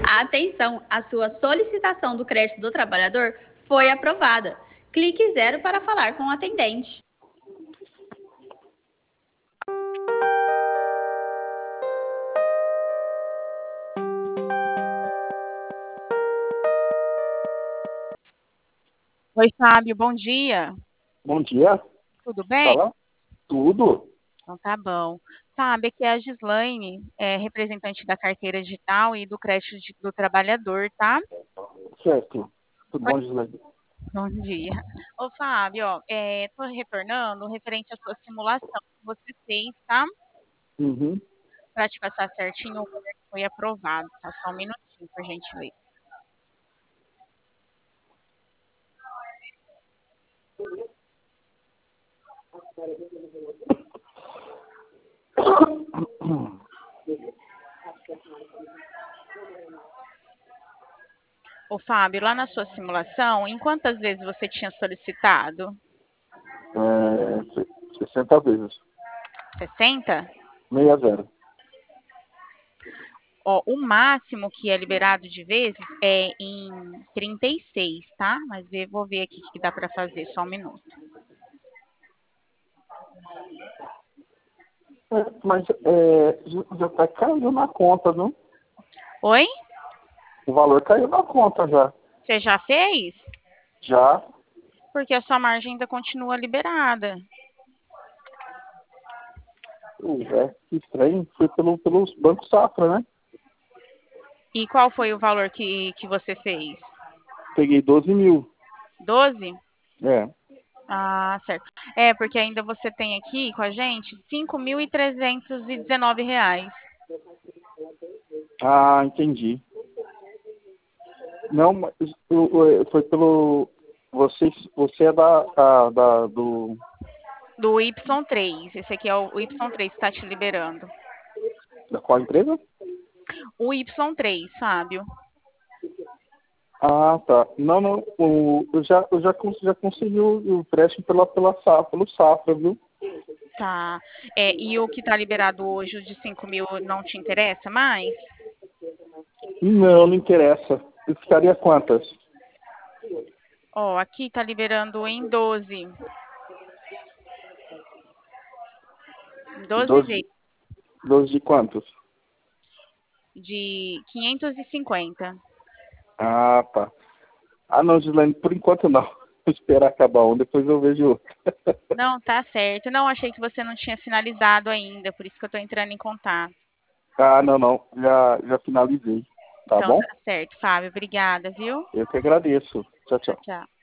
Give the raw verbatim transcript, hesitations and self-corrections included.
Atenção, a sua solicitação do crédito do trabalhador foi aprovada. Clique zero para falar com o atendente. Oi, Fábio, bom dia. Bom dia. Tudo bem? Fala. Tudo. Então tá bom. Fábio, aqui é a Gislaine, é representante da carteira digital e do crédito de- do trabalhador, tá? Certo. Tudo Oi, bom, Gislaine? bom dia. Ô, Fábio, ó, é, tô retornando referente à sua simulação que você fez, tá? Uhum. Para te passar certinho o valor que foi aprovado, tá? Só um minutinho, por gentileza. Ô, Fábio, lá na sua simulação, em quantas vezes você tinha solicitado? É, se- sessenta vezes. sessenta? Meia zero. Ó, o máximo que é liberado de vezes é em trinta e seis, tá? Mas eu vou ver aqui o que dá para fazer, só um minuto. É, mas é, já já tá caindo na conta, não? Oi? O valor caiu na conta já. Você já fez? Já. Porque a sua margem ainda continua liberada. Uh, é, que estranho. Foi pelo, pelos bancos Safra, né? E qual foi o valor que, que você fez? Peguei doze mil. doze? É. Ah, certo. É, porque ainda você tem aqui com a gente cinco mil e trezentos e dezenove reais. Ah, entendi. Não, mas eu- eu- foi pelo. Você, você é da, da, da- do. Do Y três. Esse aqui é o Y três que está te liberando. Da qual empresa? O Y três, Fábio. Ah, tá. Não, não. O, eu já, eu já, cons- já consegui o o empréstimo pela, pela Safra, pelo Safra, viu? Tá. É, e o que está liberado hoje, o de cinco mil, não te interessa mais? Não, não interessa. Eu ficaria quantas? Ó, aqui está liberando em doze. doze Doze, vezes doze de quantos? de quinhentos e cinquenta. Ah, tá. Ah, não, Gislaine, por enquanto não. Vou esperar acabar um, depois eu vejo outro. Não, tá certo. Não, achei que você não tinha finalizado ainda, por isso que eu tô entrando em contato. Ah, não, não. Já, já finalizei. Tá Então bom? tá certo, Fábio. Obrigada, viu? Eu que agradeço. Tchau, Tchau, tchau. tchau.